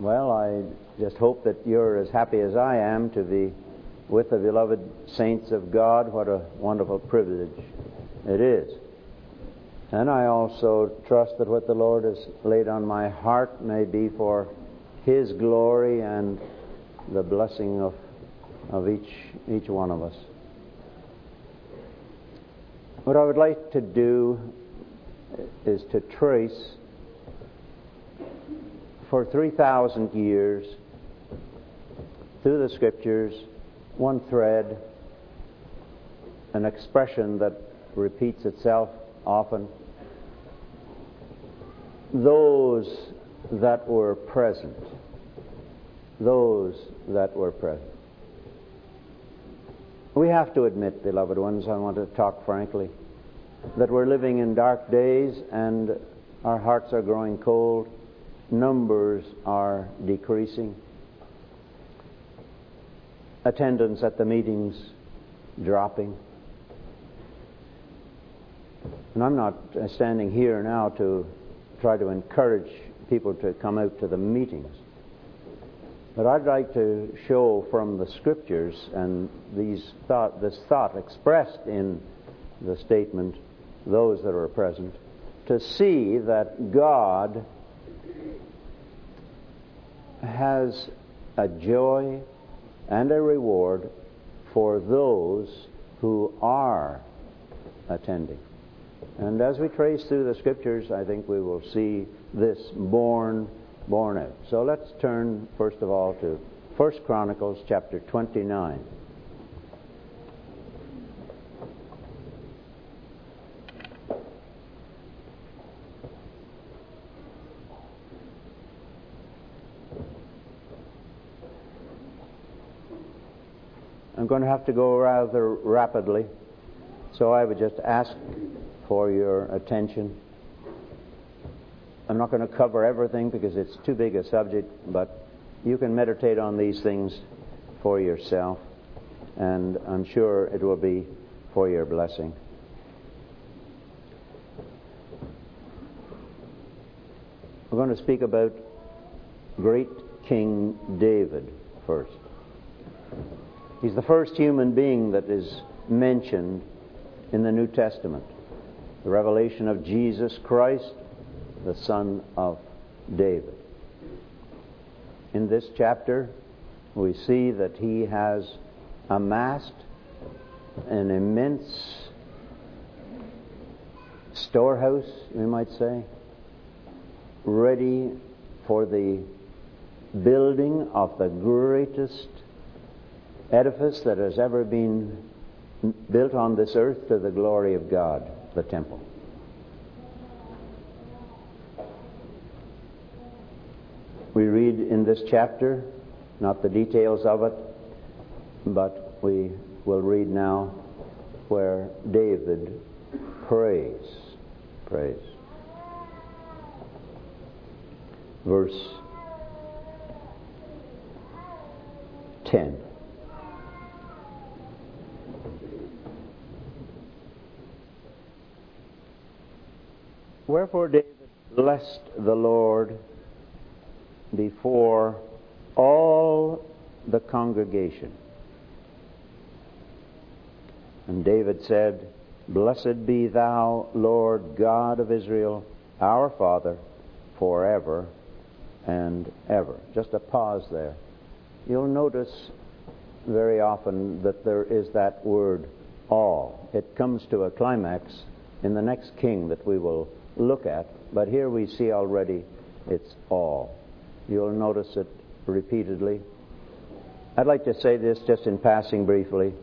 Well, I just hope that you're as happy as I am to be with the beloved saints of God. What a wonderful privilege it is. And I also trust that what the Lord has laid on my heart may be for His glory and the blessing of each one of us. What I would like to do is to trace for 3,000 years through the Scriptures one thread, an expression that repeats itself often. Those that were present. Those that were present. We have to admit, beloved ones, I want to talk frankly, that we're living in dark days and our hearts are growing cold. Numbers are decreasing. Attendance at the meetings dropping. And I'm not standing here now to try to encourage people to come out to the meetings. But I'd like to show from the Scriptures and this thought expressed in the statement, those that are present, to see that God has a joy and a reward for those who are attending. And as we trace through the Scriptures, I think we will see this borne out. So let's turn first of all to 1 Chronicles chapter 29. I'm going to have to go rather rapidly, so I would just ask for your attention. I'm not going to cover everything because it's too big a subject, but you can meditate on these things for yourself, and I'm sure it will be for your blessing. We're going to speak about great King David first. He's the first human being that is mentioned in the New Testament. The revelation of Jesus Christ, the son of David. In this chapter, we see that he has amassed an immense storehouse, we might say, ready for the building of the greatest edifice that has ever been built on this earth to the glory of God, the temple. We read in this chapter, not the details of it, but we will read now where David prays. Verse 10. Wherefore David blessed the Lord before all the congregation. And David said, Blessed be thou, Lord God of Israel, our Father, forever and ever. Just a pause there. You'll notice very often that there is that word, all. It comes to a climax in the next king that we will look at, but here we see already it's all. You'll notice it repeatedly. I'd like to say this just in passing briefly.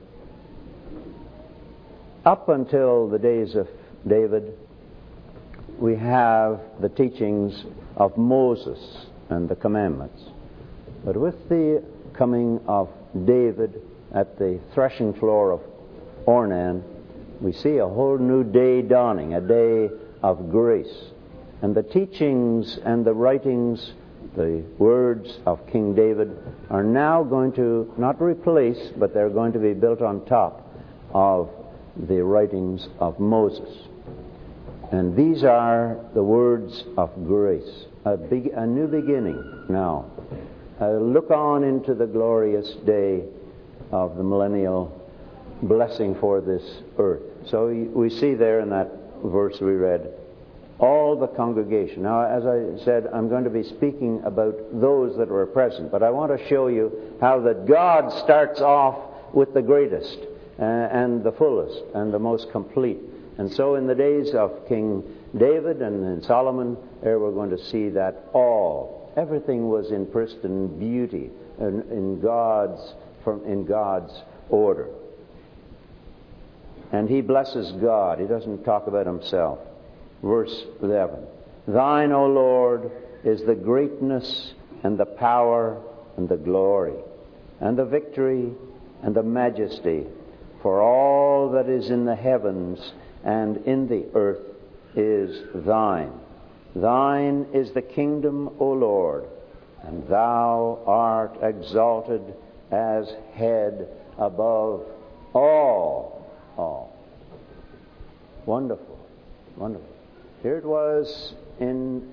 Up until the days of David, we have the teachings of Moses and the commandments. But with the coming of David at the threshing floor of Ornan, we see a whole new day dawning, a day of grace. And the teachings and the writings, the words of King David, are now going to not replace, but they're going to be built on top of the writings of Moses. And these are the words of grace, a new beginning now look on into the glorious day of the millennial blessing for this earth. So we see there in that verse we read, all the congregation. Now, as I said, I'm going to be speaking about those that were present, but I want to show you how that God starts off with the greatest and the fullest and the most complete. And so in the days of King David and in Solomon, there we're going to see that everything was in pristine beauty in God's order. And he blesses God. He doesn't talk about himself. Verse 11. Thine, O Lord, is the greatness and the power and the glory and the victory and the majesty, for all that is in the heavens and in the earth is thine. Thine is the kingdom, O Lord, and thou art exalted as head above all. Wonderful, wonderful. Here it was in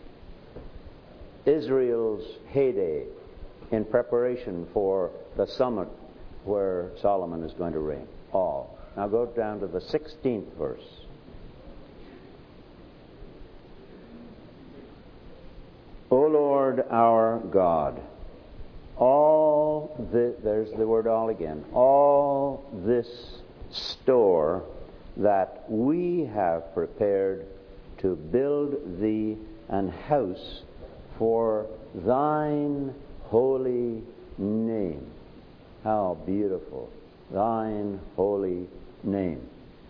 Israel's heyday in preparation for the summit where Solomon is going to reign. All. Now go down to the 16th verse. O Lord our God, there's the word all again, all this store that we have prepared to build thee an house for thine holy name. How beautiful. Thine holy name.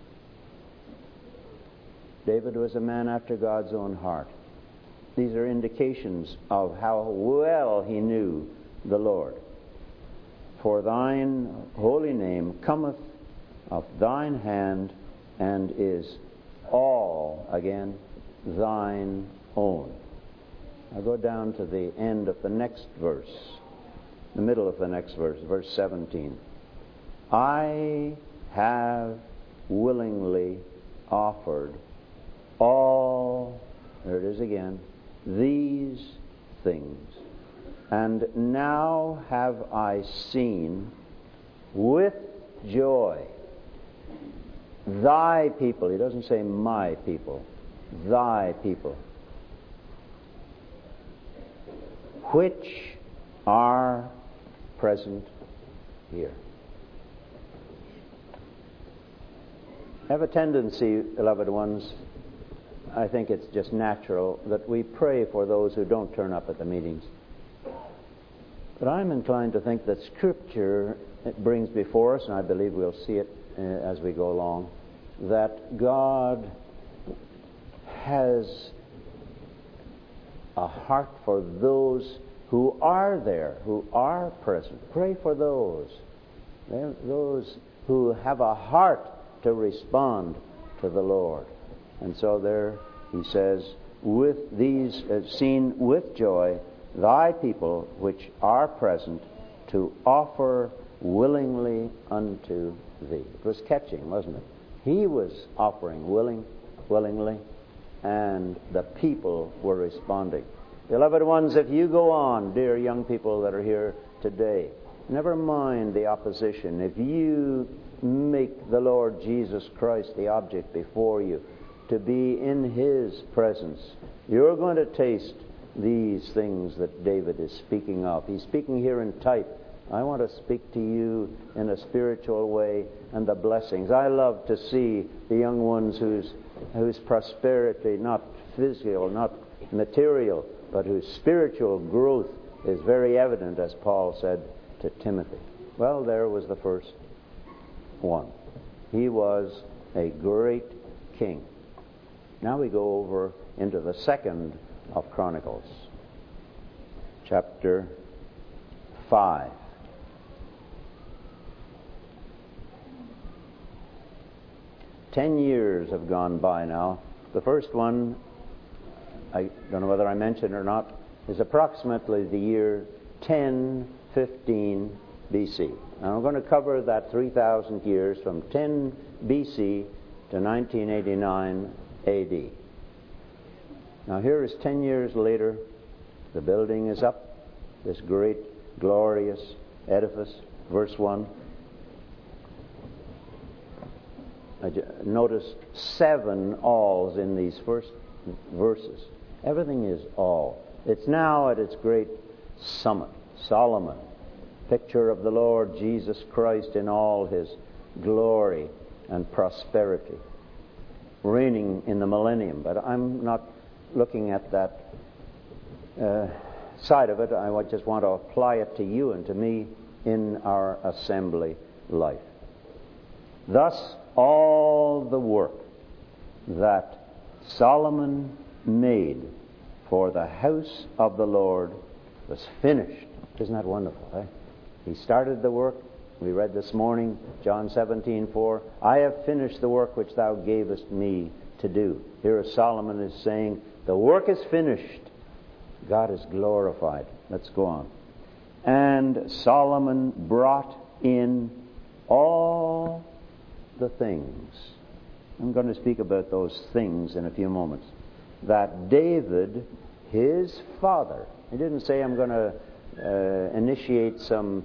David was a man after God's own heart. These are indications of how well he knew the Lord. For thine holy name cometh of thine hand and is all, again, thine own. I'll go down to the end of the next verse, the middle of the next verse, verse 17. I have willingly offered all, there it is again, these things, and now have I seen with joy thy people. He doesn't say my people, thy people, which are present here. I have a tendency, beloved ones, I think it's just natural that we pray for those who don't turn up at the meetings. But I'm inclined to think that Scripture brings before us, and I believe we'll see it as we go along, that God has a heart for those who are there, who are present. Pray for those. Those who have a heart to respond to the Lord. And so there he says, with these seen with joy, thy people which are present, to offer willingly unto thee. It was catching, wasn't it? He was offering willingly, and the people were responding. Beloved ones, if you go on, dear young people that are here today, never mind the opposition. If you make the Lord Jesus Christ the object before you, to be in His presence, you're going to taste these things that David is speaking of. He's speaking here in type. I want to speak to you in a spiritual way and the blessings. I love to see the young ones whose prosperity, not physical, not material, but whose spiritual growth is very evident, as Paul said to Timothy. Well, there was the first one. He was a great king. Now we go over into the second of Chronicles, chapter 5. 10 years have gone by now. The first one, I don't know whether I mentioned it or not, is approximately the year 1015 BC. Now I'm going to cover that 3,000 years from 10 BC to 1989 AD. Now here is 10 years later. The building is up. this great, glorious edifice. Verse 1. Notice 7 alls in these first verses. Everything is all. It's now at its great summit. Solomon, picture of the Lord Jesus Christ in all His glory and prosperity, reigning in the millennium. But I'm not looking at that side of it. I just want to apply it to you and to me in our assembly life. Thus, all the work that Solomon made for the house of the Lord was finished. Isn't that wonderful, eh? He started the work. We read this morning, John 17:4, I have finished the work which thou gavest me to do. Here Solomon is saying, the work is finished. God is glorified. Let's go on. And Solomon brought in all the things. I'm going to speak about those things in a few moments. That David, his father, he didn't say I'm going to initiate some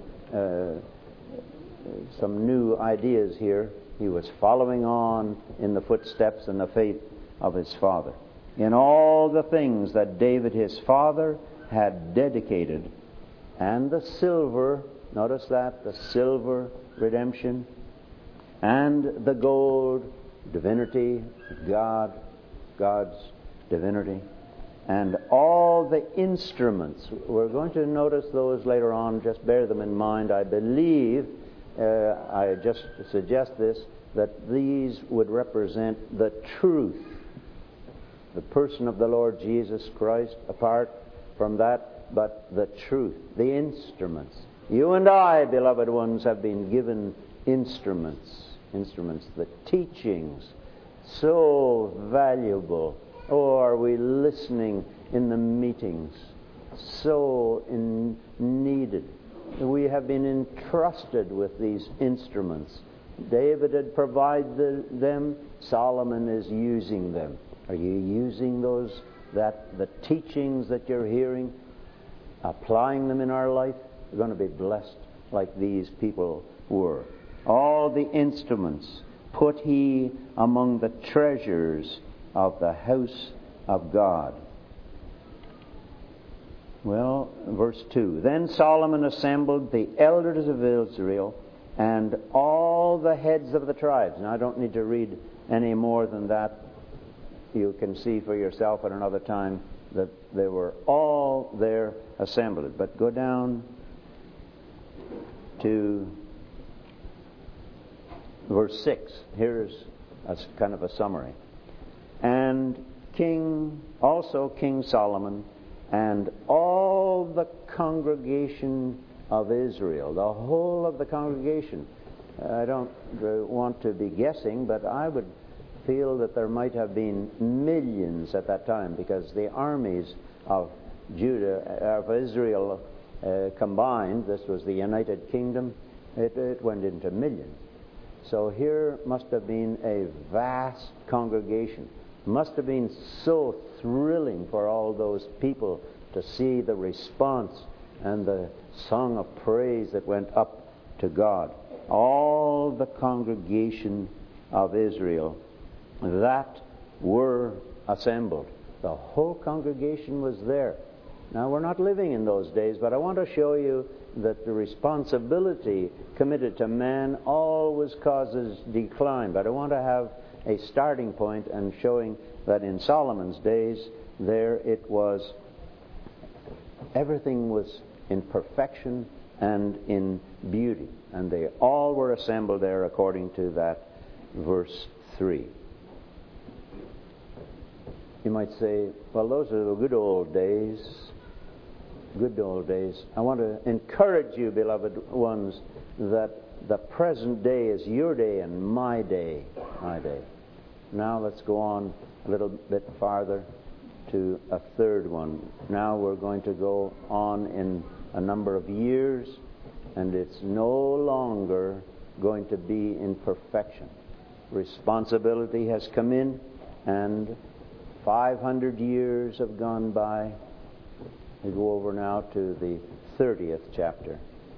new ideas here. He was following on in the footsteps and the faith of his father. In all the things that David his father had dedicated, and the silver, notice that, the silver, redemption, and the gold, divinity, God's divinity, and all the instruments. We're going to notice those later on, just bear them in mind. I believe, I just suggest this, that these would represent the truth, the person of the Lord Jesus Christ, apart from that, but the truth, the instruments. You and I, beloved ones, have been given instruments, the teachings, so valuable. Oh, are we listening in the meetings? So needed. We have been entrusted with these instruments. David had provided them. Solomon is using them. Are you using the teachings that you're hearing, applying them in our life? We're going to be blessed like these people were. All the instruments put he among the treasures of the house of God. Well, verse 2. Then Solomon assembled the elders of Israel and all the heads of the tribes. Now, I don't need to read any more than that. You can see for yourself at another time that they were all there assembled. But go down to verse 6. Here's a kind of a summary. And King Solomon and all the congregation of Israel, the whole of the congregation. I don't want to be guessing, but I would feel that there might have been millions at that time, because the armies of Israel combined, this was the United Kingdom, it went into millions. So here must have been a vast congregation. Must have been so thrilling for all those people to see the response and the song of praise that went up to God. All the congregation of Israel that were assembled. The whole congregation was there. Now, we're not living in those days, but I want to show you that the responsibility committed to man always causes decline. But I want to have a starting point and showing that in Solomon's days, there it was, everything was in perfection and in beauty. And they all were assembled there according to that verse 3. You might say, well, those are the good old days. Good old days. I want to encourage you, beloved ones, that the present day is your day and my day. My day. Now let's go on a little bit farther to a third one. Now we're going to go on in a number of years, and it's no longer going to be in perfection. Responsibility has come in, and 500 years have gone by. We go over now to the 30th chapter.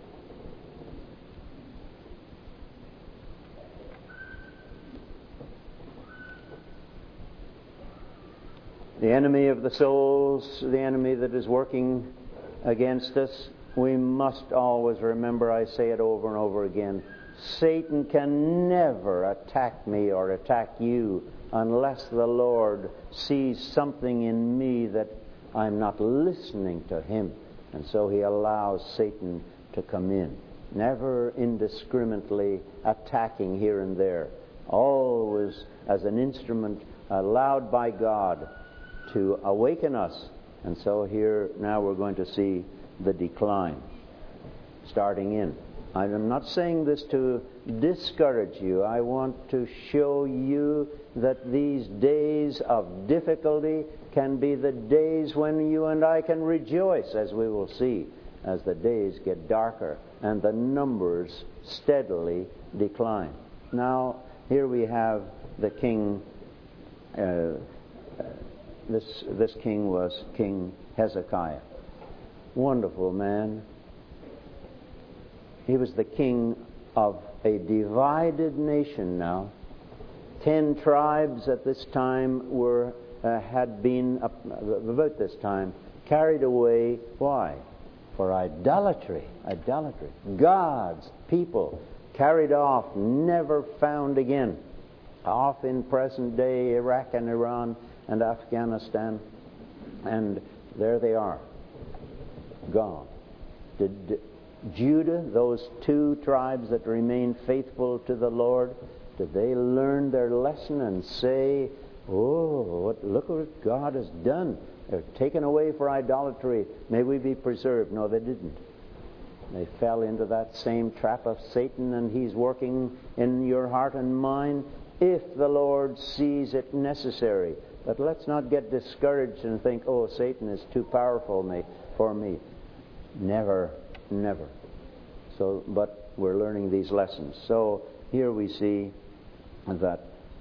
The enemy of the souls, the enemy that is working against us, we must always remember, I say it over and over again, Satan can never attack me or attack you unless the Lord sees something in me that I'm not listening to him. And so he allows Satan to come in, never indiscriminately attacking here and there, always as an instrument allowed by God to awaken us. And so here now we're going to see the decline starting in. I'm not saying this to discourage you. I want to show you that these days of difficulty can be the days when you and I can rejoice, as we will see, as the days get darker and the numbers steadily decline. Now, here we have the king. This king was King Hezekiah. Wonderful man. He was the king of a divided nation now. 10 tribes at this time had been, about this time, carried away. Why? For idolatry. Idolatry. God's people carried off, never found again. Off in present day Iraq and Iran and Afghanistan. And there they are. Gone. Did Judah, those 2 tribes that remained faithful to the Lord, did they learn their lesson and say, oh, look what God has done. They're taken away for idolatry. May we be preserved. No, they didn't. They fell into that same trap of Satan, and he's working in your heart and mind if the Lord sees it necessary. But let's not get discouraged and think, oh, Satan is too powerful for me. Never. Never. So, but we're learning these lessons. So here we see that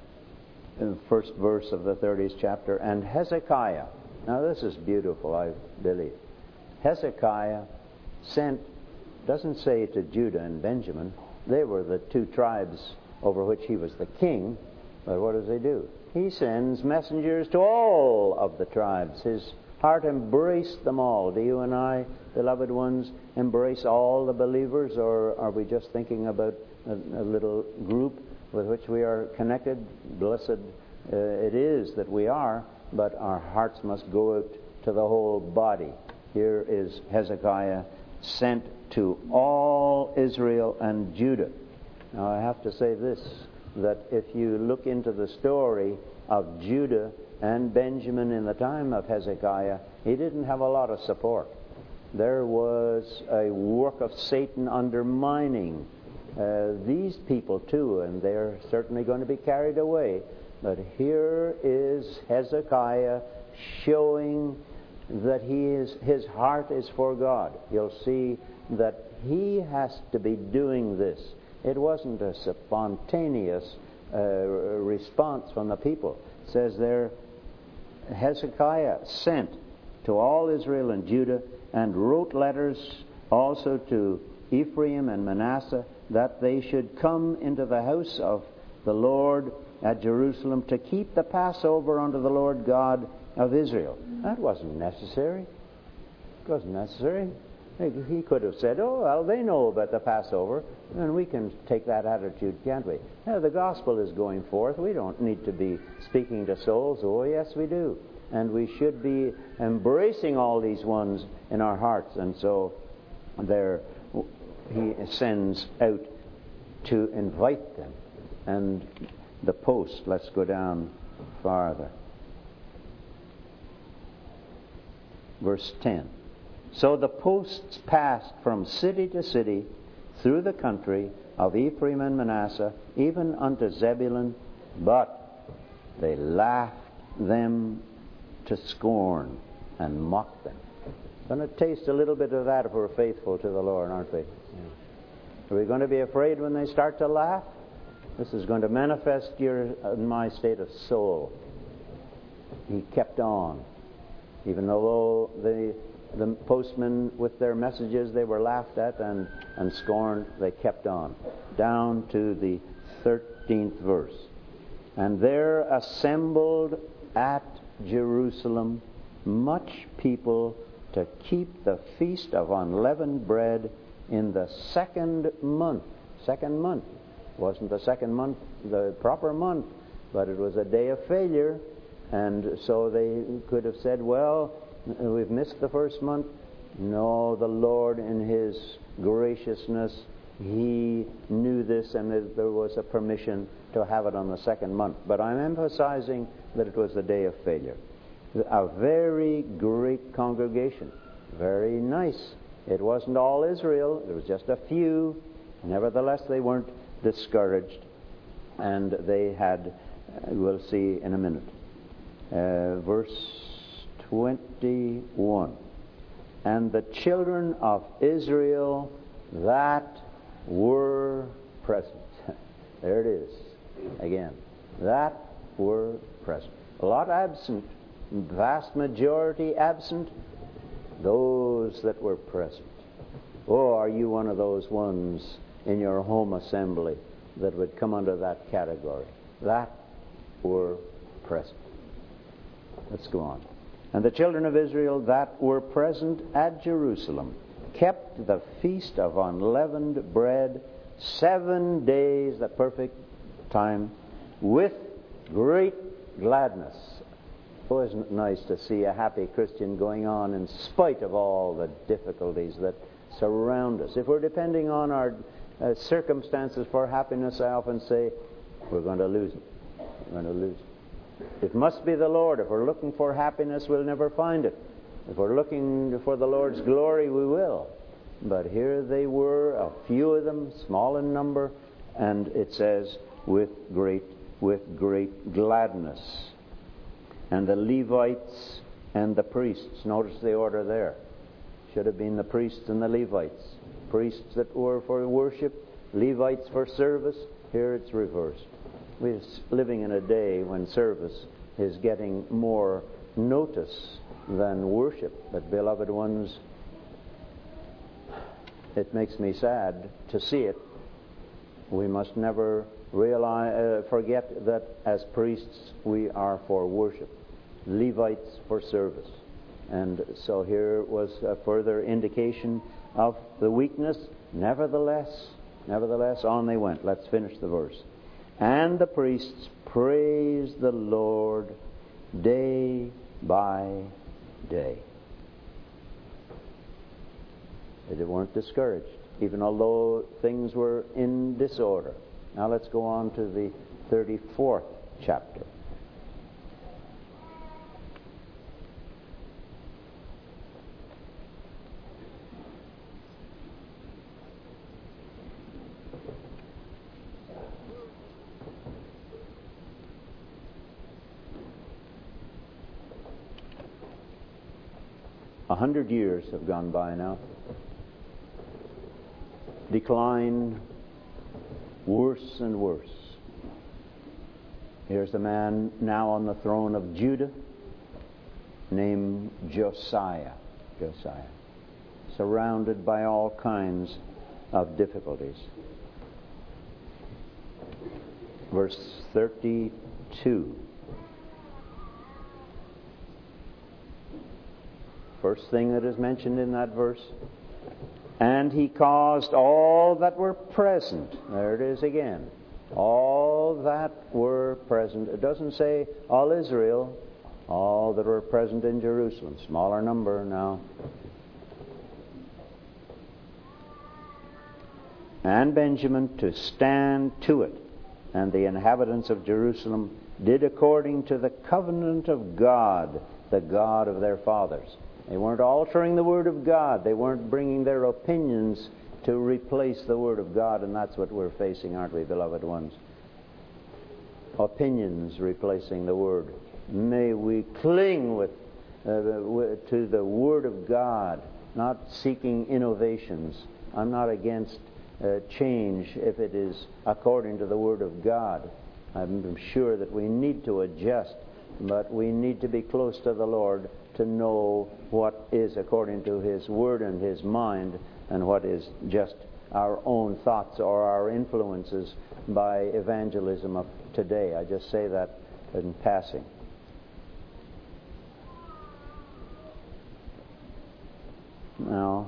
in the first verse of the 30th chapter, and Hezekiah. Now this is beautiful, I believe. Hezekiah sent, doesn't say to Judah and Benjamin. They were the 2 tribes over which he was the king. But what does he do? He sends messengers to all of the tribes. His heart embraced them all. Do you and I, beloved ones, embrace all the believers, or are we just thinking about a little group with which we are connected? Blessed it is that we are, but our hearts must go out to the whole body. Here is Hezekiah sent to all Israel and Judah. Now I have to say this, that if you look into the story of Judah and Benjamin in the time of Hezekiah, he didn't have a lot of support. There was a work of Satan undermining these people too, and they're certainly going to be carried away. But here is Hezekiah showing that his heart is for God. You'll see that he has to be doing this. It wasn't a spontaneous response from the people. It says there, Hezekiah sent to all Israel and Judah and wrote letters also to Ephraim and Manasseh that they should come into the house of the Lord at Jerusalem to keep the Passover unto the Lord God of Israel. That wasn't necessary. It wasn't necessary. He could have said, oh, well, they know about the Passover, and we can take that attitude, can't we? Now, the gospel is going forth. We don't need to be speaking to souls. Oh, yes, we do. And we should be embracing all these ones in our hearts. And so there he sends out to invite them. And the post, let's go down farther. Verse 10. So the posts passed from city to city through the country of Ephraim and Manasseh, even unto Zebulun, but they laughed them to scorn and mocked them. Going to taste a little bit of that if we're faithful to the Lord, aren't we? Yeah. Are we going to be afraid when they start to laugh? This is going to manifest my state of soul. He kept on, even though the postmen with their messages, they were laughed at and scorned. They kept on. Down to the 13th verse. And there assembled at Jerusalem much people to keep the feast of unleavened bread in the second month. Second month. Wasn't the second month the proper month, but it was a day of failure. And so they could have said, well, we've missed the first month. No, the Lord in His graciousness, He knew this, and there was a permission to have it on the second month. But I'm emphasizing that it was the day of failure. A very great congregation. Very nice. It wasn't all Israel. There was just a few. Nevertheless, they weren't discouraged. And they had, we'll see in a minute. Verse 21. And the children of Israel that were present. There it is. Again. That were present. A lot absent. Vast majority absent. Those that were present. Oh, are you one of those ones in your home assembly that would come under that category? That were present. Let's go on. And the children of Israel that were present at Jerusalem kept the feast of unleavened bread 7 days, the perfect time, with great gladness. Oh, isn't it nice to see a happy Christian going on in spite of all the difficulties that surround us? If we're depending on our circumstances for happiness, I often say, we're going to lose it. We're going to lose it. It must be the Lord. If we're looking for happiness, we'll never find it. If we're looking for the Lord's glory, we will. But here they were, a few of them, small in number, and it says, with great gladness. And the Levites and the priests. Notice the order there. Should have been the priests and the Levites. Priests that were for worship, Levites for service. Here it's reversed. We're living in a day when service is getting more notice than worship. But beloved ones, it makes me sad to see it. We must never forget that as priests we are for worship, Levites for service. And so here was a further indication of the weakness. Nevertheless, on they went. Let's finish the verse. And the priests praised the Lord day by day. They weren't discouraged, even although things were in disorder. Now let's go on to the 34th chapter. 100 years have gone by now. Decline worse and worse. Here's the man now on the throne of Judah named Josiah. Surrounded by all kinds of difficulties. Verse 32. First thing that is mentioned in that verse. And he caused all that were present. There it is again. All that were present. It doesn't say all Israel. All that were present in Jerusalem. Smaller number now. And Benjamin to stand to it. And the inhabitants of Jerusalem did according to the covenant of God, the God of their fathers. They weren't altering the Word of God. They weren't bringing their opinions to replace the Word of God, and that's what we're facing, aren't we, beloved ones? Opinions replacing the Word. May we cling to the Word of God, not seeking innovations. I'm not against change if it is according to the Word of God. I'm sure that we need to adjust, but we need to be close to the Lord to know what is according to His Word and His mind, and what is just our own thoughts or our influences by evangelism of today. I just say that in passing. Now,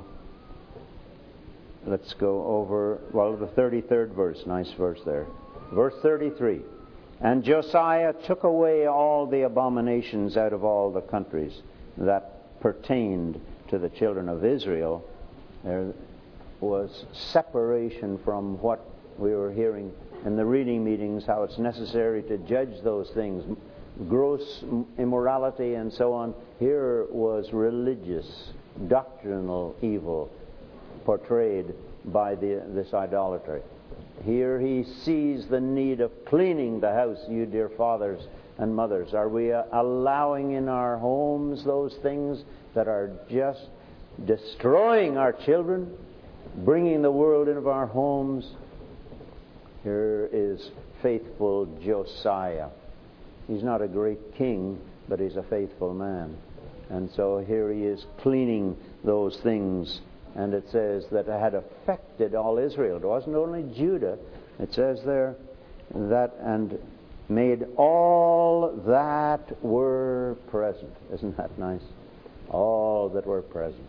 let's go over, the 33rd verse. Nice verse there. Verse 33. And Josiah took away all the abominations out of all the countries that pertained to the children of Israel. There was separation from what we were hearing in the reading meetings, how it's necessary to judge those things, gross immorality and so on. Here was religious, doctrinal evil portrayed by this idolatry. Here he sees the need of cleaning the house, you dear fathers and mothers. Are we allowing in our homes those things that are just destroying our children, bringing the world into our homes? Here is faithful Josiah. He's not a great king, but he's a faithful man. And so here he is cleaning those things. And it says that it had affected all Israel. It wasn't only Judah. It says there that, and made all that were present. Isn't that nice? All that were present.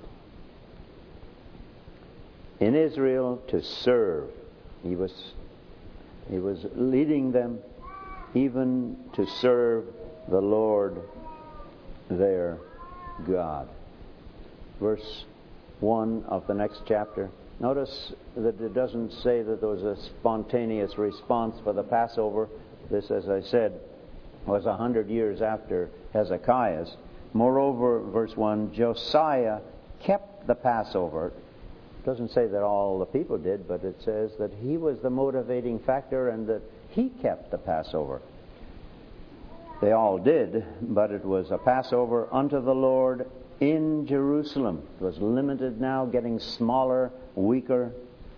In Israel to serve. He was leading them even to serve the Lord their God. Verse 1 of the next chapter. Notice that it doesn't say that there was a spontaneous response for the Passover. This, as I said, was 100 years after Hezekiah's. Moreover, verse 1, Josiah kept the Passover. It doesn't say that all the people did, but it says that he was the motivating factor and that he kept the Passover. They all did, but it was a Passover unto the Lord in Jerusalem. It was limited now, getting smaller, weaker.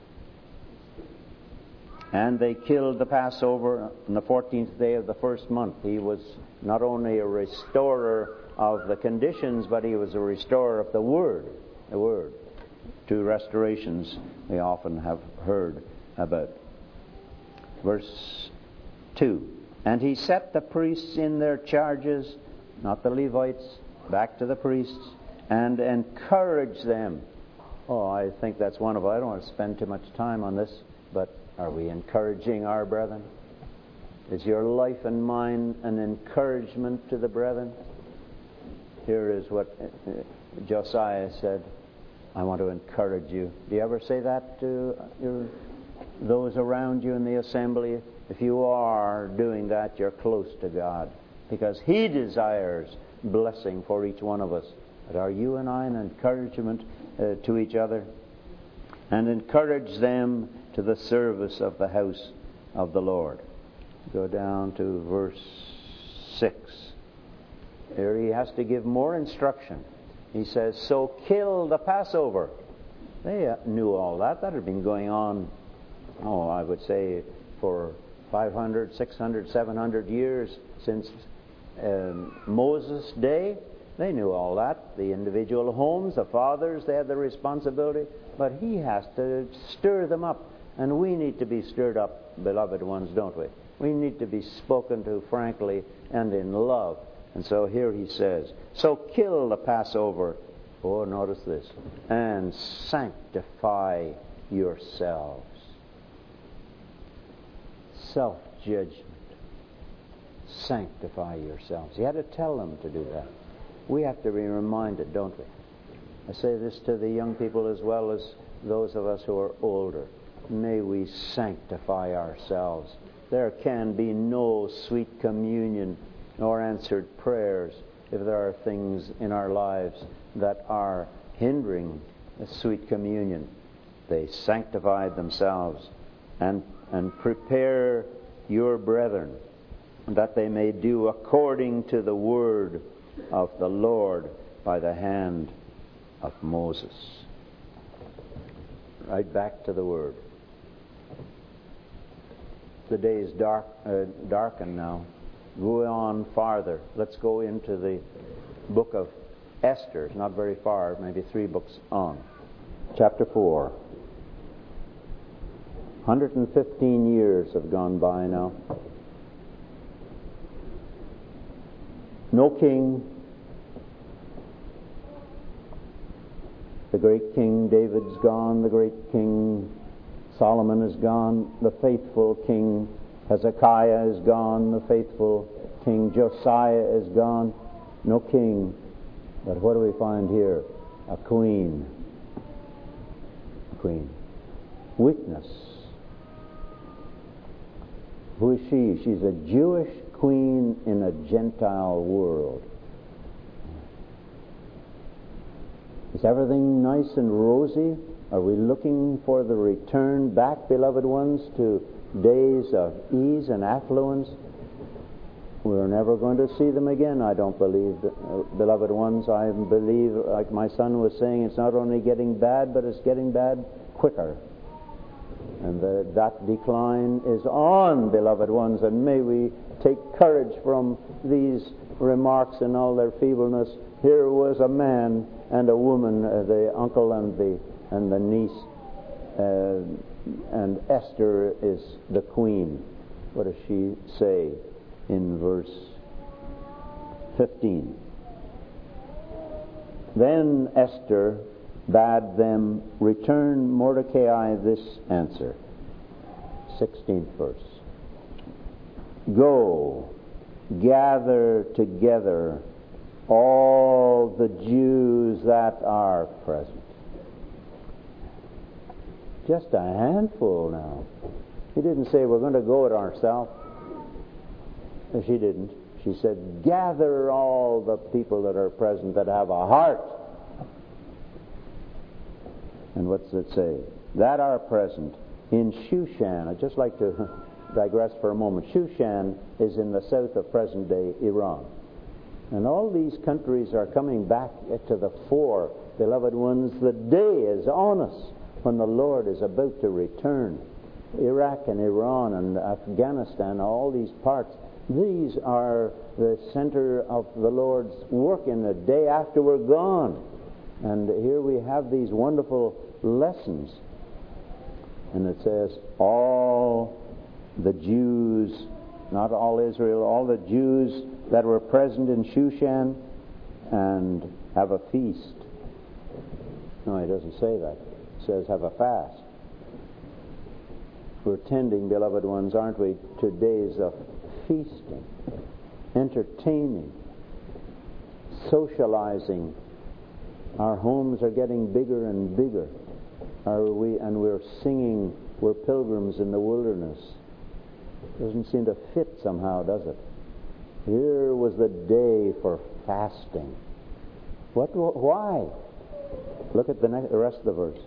And they killed the Passover on the 14th day of the first month. He was not only a restorer of the conditions, but he was a restorer of the Word. The Word. Two restorations we often have heard about. Verse 2. And he set the priests in their charges, not the Levites, back to the priests, and encouraged them. Oh, I think that's one of them. I don't want to spend too much time on this, but are we encouraging our brethren? Is your life and mine an encouragement to the brethren? Here is what Josiah said, I want to encourage you. Do you ever say that to those around you in the assembly? If you are doing that, you're close to God, because He desires blessing for each one of us. But are you and I an encouragement to each other? And encourage them to the service of the house of the Lord. Go down to verse 6. Here he has to give more instruction. He says, so kill the Passover. They knew all that. That had been going on, I would say, for 500, 600, 700 years since Moses' day. They knew all that. The individual homes, the fathers, they had the responsibility. But he has to stir them up. And we need to be stirred up, beloved ones, don't we? We need to be spoken to frankly and in love. And so here he says, so kill the Passover. Oh, notice this. And sanctify yourselves. Self-judgment. Sanctify yourselves. He had to tell them to do that. We have to be reminded, don't we? I say this to the young people as well as those of us who are older. May we sanctify ourselves. There can be no sweet communion nor answered prayers if there are things in our lives that are hindering a sweet communion. They sanctified themselves and prepare your brethren that they may do according to the word of the Lord by the hand of Moses. Right back to the word. The day is darkened now. Go on farther. Let's go into the book of Esther. It's not very far, maybe 3 books on. Chapter 4. 115 years have gone by now. No king. The great King David's gone. The great King Solomon is gone. The faithful King Hezekiah is gone. The faithful King Josiah is gone. No king. But what do we find here? A queen. A queen. Witness. Who is she? She's a Jewish queen in a Gentile world. Is everything nice and rosy? Are we looking for the return back, beloved ones, to days of ease and affluence? We're never going to see them again, I don't believe, beloved ones. I believe, like my son was saying, it's not only getting bad, but it's getting bad quicker. And that decline is on, beloved ones, and may we take courage from these remarks in all their feebleness. Here was a man and a woman, the uncle and the niece, and Esther is the queen. What does she say in verse 15? Then Esther bade them return Mordecai this answer. 16th verse. Go, gather together all the Jews that are present. Just a handful now. He didn't say we're going to go it ourselves. She didn't. She said, gather all the people that are present that have a heart. And what's it say? That are present in Shushan. I'd just like to digress for a moment. Shushan is in the south of present-day Iran. And all these countries are coming back to the fore, beloved ones. The day is on us when the Lord is about to return. Iraq and Iran and Afghanistan, all these parts, these are the center of the Lord's work in the day after we're gone. And here we have these wonderful lessons. And it says, all the Jews, not all Israel, all the Jews that were present in Shushan and have a feast. No, he doesn't say that. It says have a fast. We're tending, beloved ones, aren't we, to days of feasting, entertaining, socializing. Our homes are getting bigger and bigger. And we're singing, we're pilgrims in the wilderness. Doesn't seem to fit somehow, does it? Here was the day for fasting. Why? Look at the rest of the verse.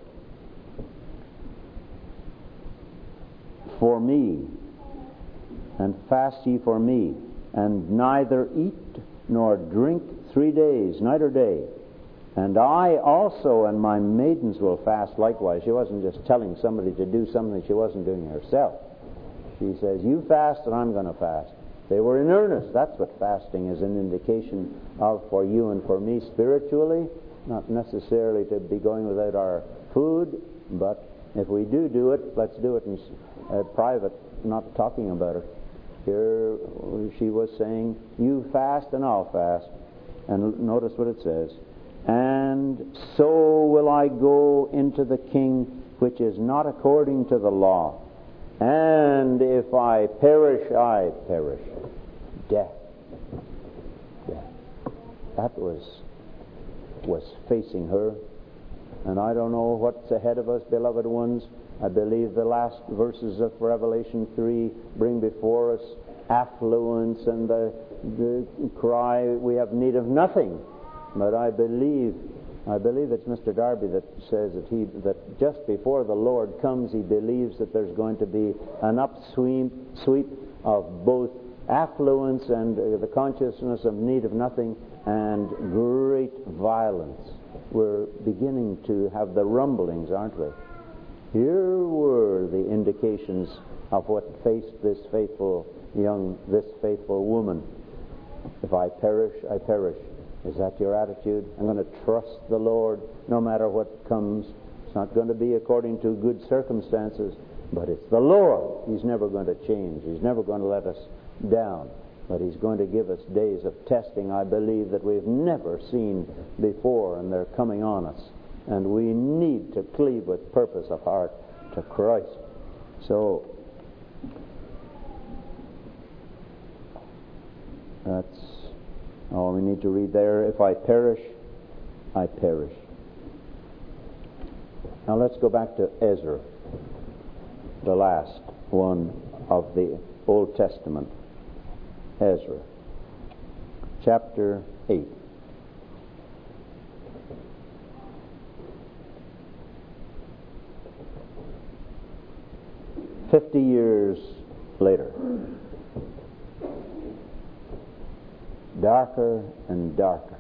For me, and fast ye for me, and neither eat nor drink 3 days, night or day. And I also and my maidens will fast likewise. She wasn't just telling somebody to do something she wasn't doing herself. She says, you fast and I'm going to fast. They were in earnest. That's what fasting is an indication of for you and for me spiritually. Not necessarily to be going without our food, but if we do it, let's do it in private, not talking about it. Here she was saying, you fast and I'll fast. And notice what it says. And so will I go into the king which is not according to the law. And if I perish, I perish. Death. Death. That was facing her. And I don't know what's ahead of us, beloved ones. I believe the last verses of Revelation 3 bring before us affluence and the cry, we have need of nothing. But I believe it's Mr. Darby that says that just before the Lord comes, he believes that there's going to be an upsweep of both affluence and the consciousness of need of nothing and great violence. We're beginning to have the rumblings, aren't we? Here were the indications of what faced this faithful woman. If I perish, I perish. Is that your attitude? I'm going to trust the Lord no matter what comes. It's not going to be according to good circumstances, but it's the Lord. He's never going to change. He's never going to let us down. But He's going to give us days of testing, I believe, that we've never seen before, and they're coming on us. And we need to cleave with purpose of heart to Christ. So, that's all we need to read there. If I perish, I perish. Now let's go back to Ezra, the last one of the Old Testament. Ezra, chapter 8. "50 years later, darker and darker."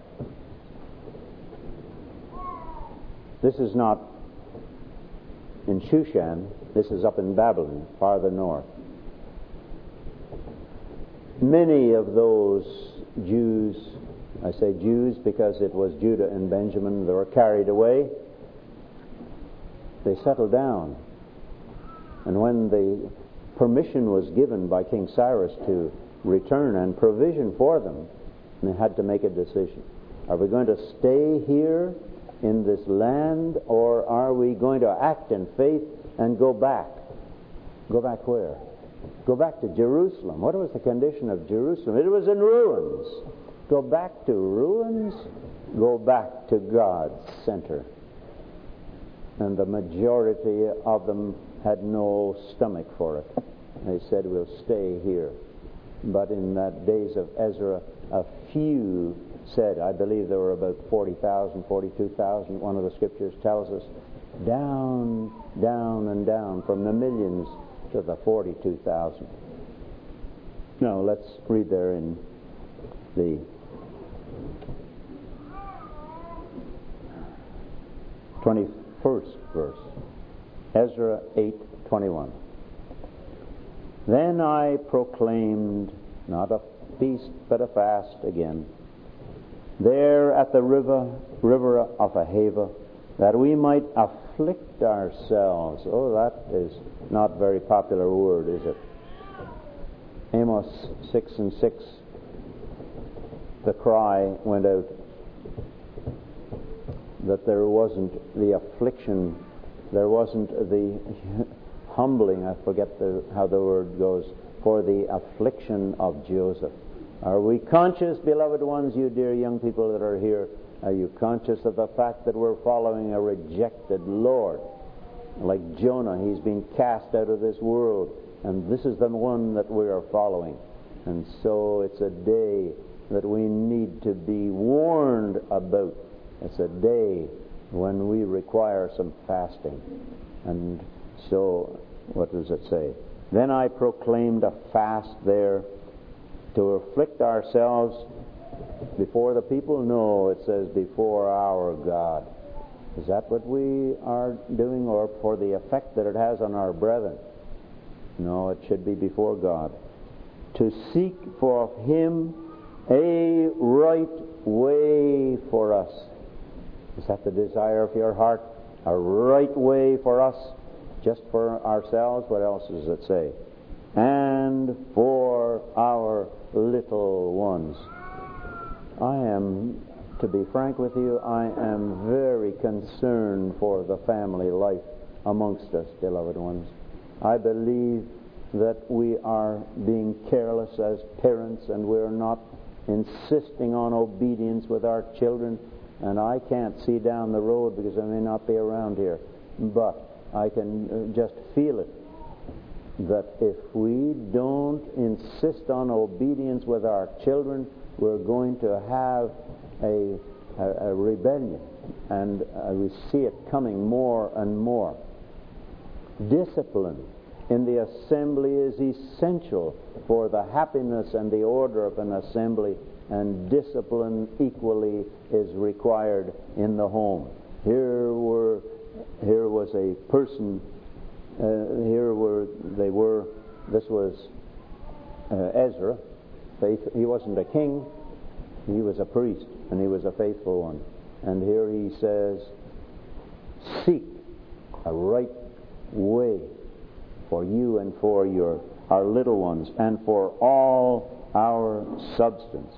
This is not in Shushan, this is up in Babylon, farther north. Many of those Jews, I say Jews because it was Judah and Benjamin, they were carried away. They settled down. And when the permission was given by King Cyrus to return and provision for them, they had to make a decision. Are we going to stay here in this land, or are we going to act in faith and go back? Go back where? Go back to Jerusalem. What was the condition of Jerusalem? It was in ruins. Go back to ruins, go back to God's center. And the majority of them had no stomach for it. They said, we'll stay here. But in that days of Ezra, a few said, I believe there were about 40,000, 42,000, one of the scriptures tells us, down, down, and down, from the millions to the 42,000. Now let's read there in the 21st verse. Ezra 8:21. Then I proclaimed not a feast but a fast again, there at the river of Ahava, that we might afflict ourselves. Oh, that is not a very popular word, is it? Amos 6:6, the cry went out that there wasn't the affliction, there wasn't the humbling, I forget how the word goes, for the affliction of Joseph. Are we conscious, beloved ones, you dear young people that are here, are you conscious of the fact that we're following a rejected Lord? Like Jonah, he's been cast out of this world, and this is the one that we are following. And so it's a day that we need to be warned about. It's a day when we require some fasting. And so, what does it say? Then I proclaimed a fast there to afflict ourselves before the people? No, it says before our God. Is that what we are doing, or for the effect that it has on our brethren? No, it should be before God. To seek for Him a right way for us. Is that the desire of your heart? A right way for us? Just for ourselves? What else does it say? And for our little ones. To be frank with you, I am very concerned for the family life amongst us, beloved ones. I believe that we are being careless as parents, and we're not insisting on obedience with our children. And I can't see down the road because I may not be around here, but I can just feel it, that if we don't insist on obedience with our children, we're going to have a rebellion, and we see it coming more and more. Discipline in the assembly is essential for the happiness and the order of an assembly, and discipline equally is required in the home. Here was a person, this was Ezra. He wasn't a king, he was a priest. and he was a faithful one. And here he says, seek a right way for you and for our little ones and for all our substance.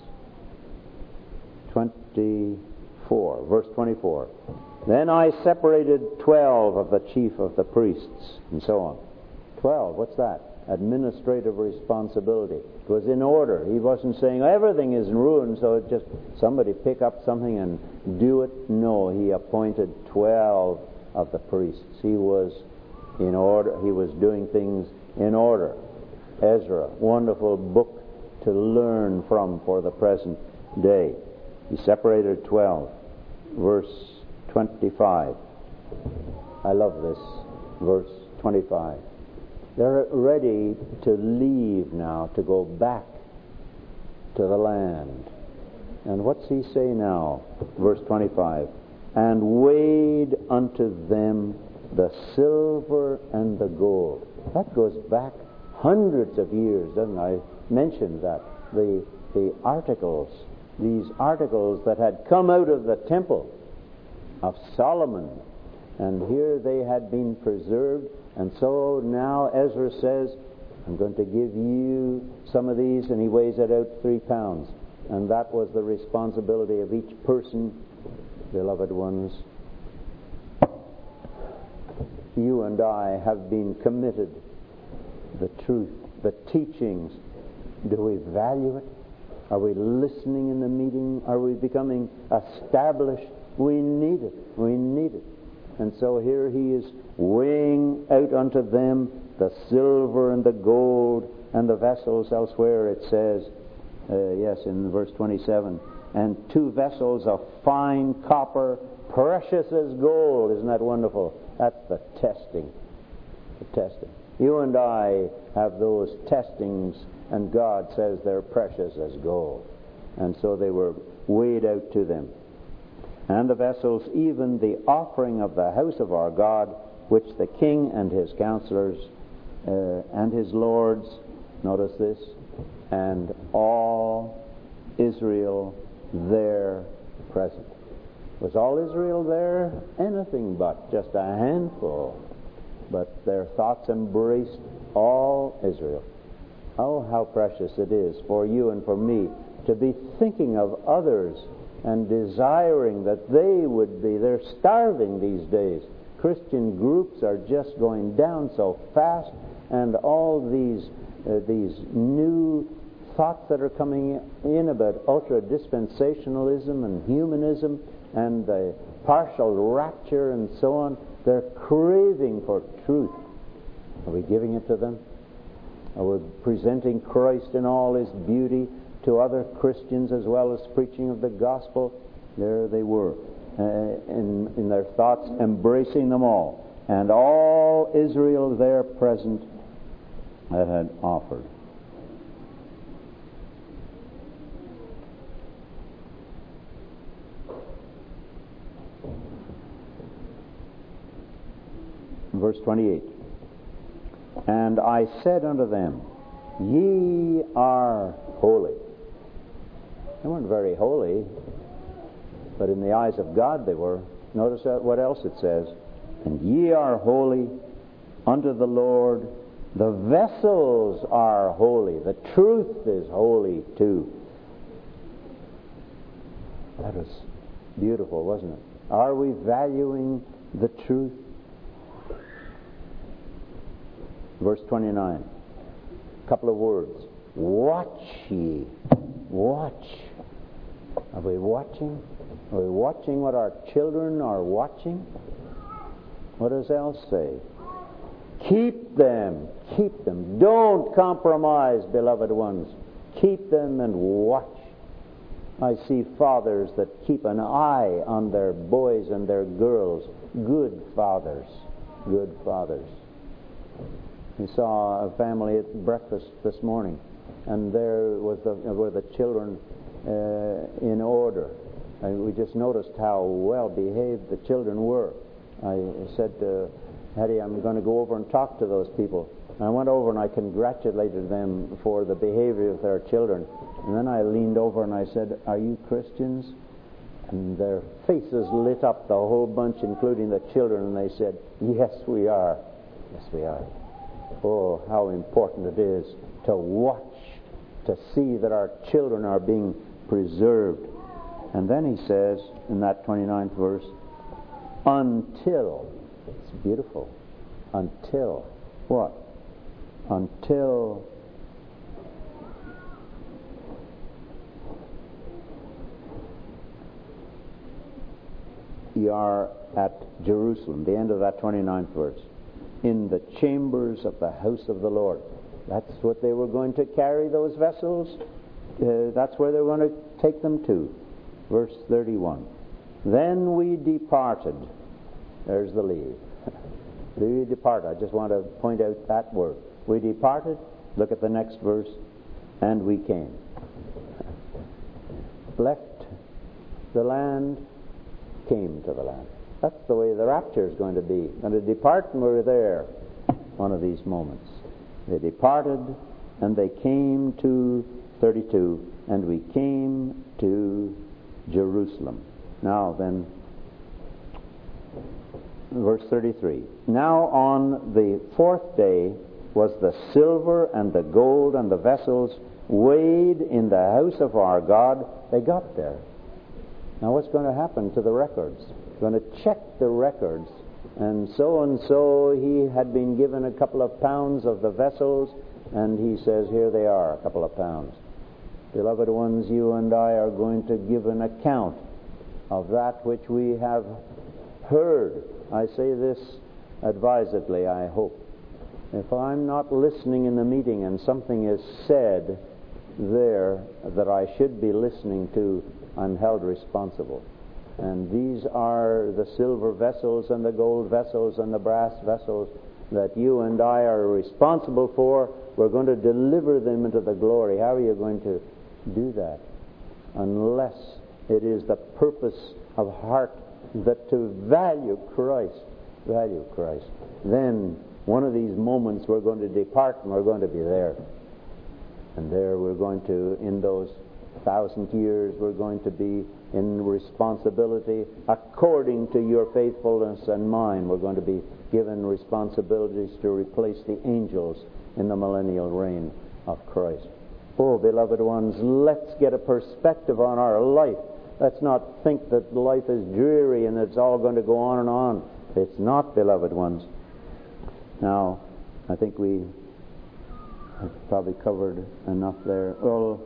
24, verse 24. Then I separated 12 of the chief of the priests, and so on. 12, what's that? Administrative responsibility. It was in order. He wasn't saying everything is ruined, so just somebody pick up something and do it. No, he appointed 12 of the priests. He was in order. He was doing things in order. Ezra, wonderful book to learn from for the present day. He separated 12. Verse 25. I love this. Verse 25. They're ready to leave now, to go back to the land. And what's he say now? Verse 25. And weighed unto them the silver and the gold. That goes back hundreds of years, doesn't it? I mentioned that. The articles, these articles that had come out of the temple of Solomon, and here they had been preserved. And so now Ezra says, I'm going to give you some of these, and he weighs it out 3 pounds. And that was the responsibility of each person, beloved ones. You and I have been committed. The truth, the teachings, do we value it? Are we listening in the meeting? Are we becoming established? We need it. We need it. And so here he is weighing out unto them the silver and the gold and the vessels. Elsewhere it says, in verse 27, and 2 vessels of fine copper, precious as gold. Isn't that wonderful? That's the testing. The testing. You and I have those testings, and God says they're precious as gold. And so they were weighed out to them. And the vessels, even the offering of the house of our God, which the king and his counselors and his lords, notice this, and all Israel there present. Was all Israel there? Anything but, just a handful. But their thoughts embraced all Israel. Oh, how precious it is for you and for me to be thinking of others and desiring that they would be. They're starving these days. Christian groups are just going down so fast, and all these new thoughts that are coming in about ultra-dispensationalism and humanism and the partial rapture and so on, they're craving for truth. Are we giving it to them? Are we presenting Christ in all his beauty to other Christians as well as preaching of the gospel? There they were, in their thoughts, embracing them all. And all Israel there present that had offered. Verse 28. And I said unto them, ye are holy. They weren't very holy, but in the eyes of God they were. Notice what else it says. And ye are holy unto the Lord. The vessels are holy. The truth is holy too. That was beautiful, wasn't it? Are we valuing the truth? Verse 29. A couple of words. Watch ye. Watch. Are we watching? Are we watching what our children are watching? What does else say? Keep them. Keep them. Don't compromise, beloved ones. Keep them and watch. I see fathers that keep an eye on their boys and their girls. Good fathers. Good fathers. We saw a family at breakfast this morning, and there were the children in order. And we just noticed how well behaved the children were. I said to Hetty, I'm going to go over and talk to those people. And I went over and I congratulated them for the behavior of their children. And then I leaned over and I said, are you Christians? And their faces lit up, the whole bunch, including the children, and they said, "Yes, we are. Yes, we are." Oh, how important it is to watch, to see that our children are being preserved. And then he says in that 29th verse, until, it's beautiful, until, what? Until ye are at Jerusalem, the end of that 29th verse, in the chambers of the house of the Lord. That's what they were going to carry, those vessels. That's where they were going to take them to. Verse 31. Then we departed. There's the leave. We departed. I just want to point out that word. We departed. Look at the next verse. And we came. Left the land, came to the land. That's the way the rapture is going to be. Going to depart, and we're there. One of these moments. They departed, and they came to 32, and we came to Jerusalem. Now then, verse 33. Now on the fourth day was the silver and the gold and the vessels weighed in the house of our God. They got there. Now what's going to happen to the records? Going to check the records. And so he had been given a couple of pounds of the vessels, and he says, here they are, a couple of pounds. Beloved ones, you and I are going to give an account of that which we have heard. I say this advisedly, I hope. If I'm not listening in the meeting and something is said there that I should be listening to, I'm held responsible. And these are the silver vessels and the gold vessels and the brass vessels that you and I are responsible for. We're going to deliver them into the glory. How are you going to do that? Unless it is the purpose of heart that to value Christ. Then one of these moments we're going to depart and we're going to be there. And there we're going to, in those 1,000 years, we're going to be in responsibility according to your faithfulness and mine. We're going to be given responsibilities to replace the angels in the millennial reign of Christ. Oh, beloved ones, let's get a perspective on our life. Let's not think that life is dreary and it's all going to go on and on. It's not, beloved ones. Now, I think we have probably covered enough there. Well,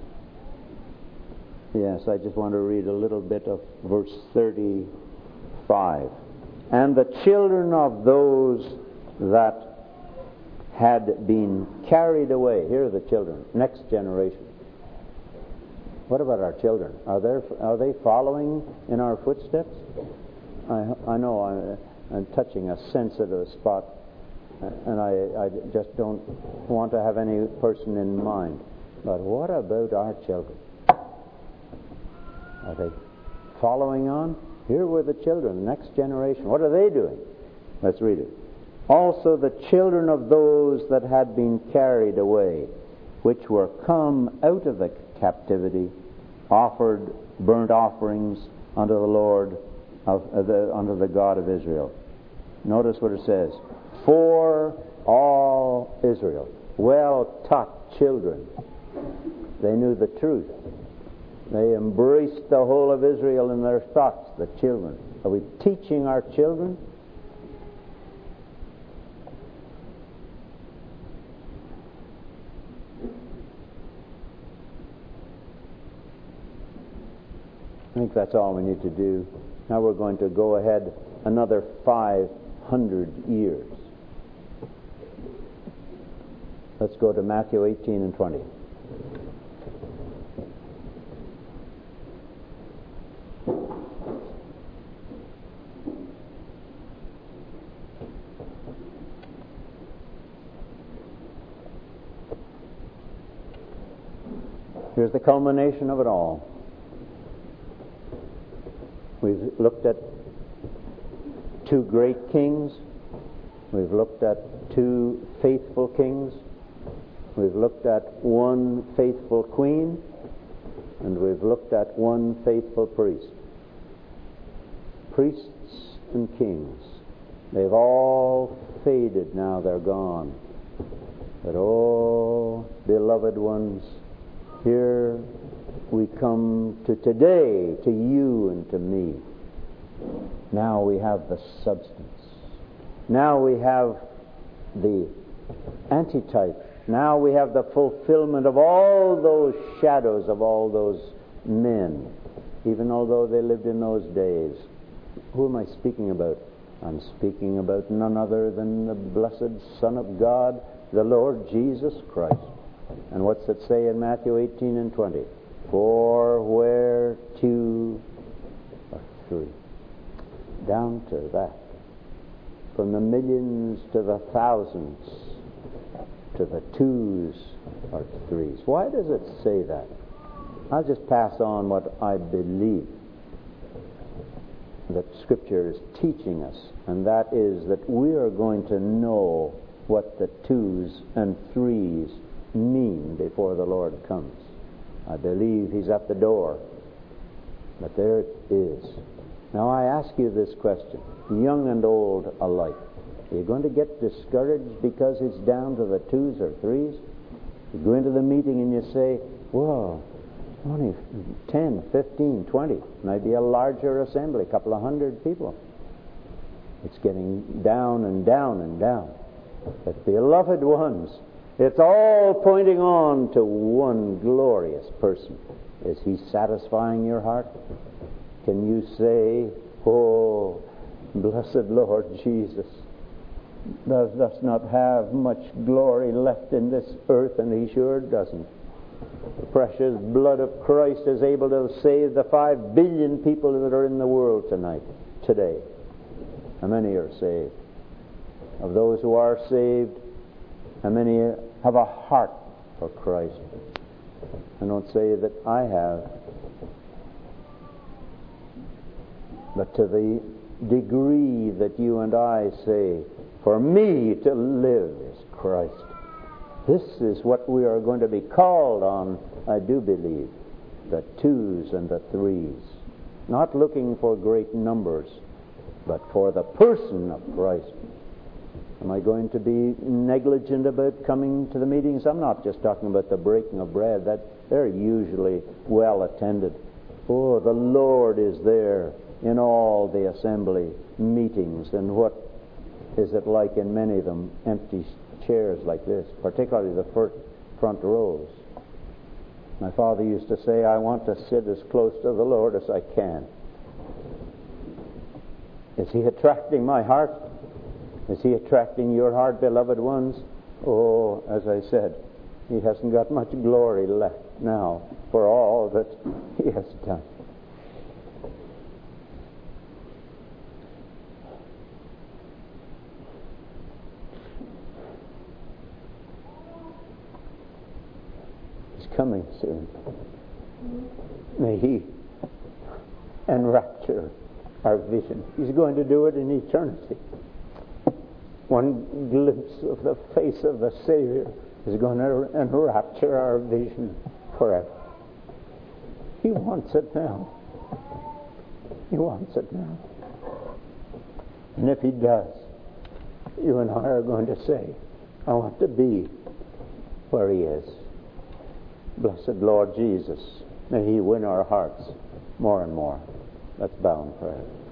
yes, I just want to read a little bit of verse 35. And the children of those that had been carried away. Here are the children, next generation. What about our children? Are they following in our footsteps? I know I'm touching a sensitive spot, and I just don't want to have any person in mind. But what about our children? Are they following on? Here were the children, the next generation. What are they doing? Let's read it. Also the children of those that had been carried away, which were come out of the captivity, offered burnt offerings unto the Lord, unto the God of Israel. Notice what it says. For all Israel, well-taught children. They knew the truth. They embraced the whole of Israel in their thoughts, the children. Are we teaching our children? I think that's all we need to do. Now we're going to go ahead another 500 years. Let's go to Matthew 18 and 20. Here's the culmination of it all. We've looked at two great kings. We've looked at two faithful kings. We've looked at one faithful queen. And we've looked at one faithful priest. priests and kings. They've all faded now, they're gone. But oh, beloved ones, here we come to today, to you and to me. Now we have the substance. Now we have the antitype. Now we have the fulfillment of all those shadows of all those men, even although they lived in those days. Who am I speaking about? I'm speaking about none other than the blessed Son of God, the Lord Jesus Christ. And what's it say in Matthew 18 and 20? For where two or three, down to that, from the millions to the thousands, to the twos or threes. Why does it say that? I'll just pass on what I believe that Scripture is teaching us, and that is that we are going to know what the twos and threes mean before the Lord comes. I believe He's at the door, but there it is. Now I ask you this question, young and old alike. Are you going to get discouraged because it's down to the twos or threes? You go into the meeting and you say, well, only 10, 15, 20. Maybe a larger assembly, a couple of hundred people. It's getting down and down and down. But beloved ones, it's all pointing on to one glorious person. Is He satisfying your heart? Can you say, oh, blessed Lord Jesus, Thou dost not have much glory left in this earth, and He sure doesn't. The precious blood of Christ is able to save the 5 billion people that are in the world today. How many are saved? Of those who are saved, how many have a heart for Christ? I don't say that I have, but to the degree that you and I say, for me to live is Christ. This is what we are going to be called on, I do believe, the twos and the threes. Not looking for great numbers, but for the person of Christ. Am I going to be negligent about coming to the meetings? I'm not just talking about the breaking of bread. That they're usually well attended. Oh, the Lord is there in all the assembly meetings. And what is it like in many of them? Empty chairs like this, particularly the front rows. My father used to say, I want to sit as close to the Lord as I can. Is He attracting my heart? Is He attracting your heart, beloved ones? Oh, as I said, He hasn't got much glory left now for all that He has done. He's coming soon. May He enrapture our vision. He's going to do it in eternity. One glimpse of the face of the Savior is going to enrapture our vision forever. He wants it now. He wants it now. And if He does, you and I are going to say, I want to be where He is. Blessed Lord Jesus, may He win our hearts more and more. Let's bow in prayer.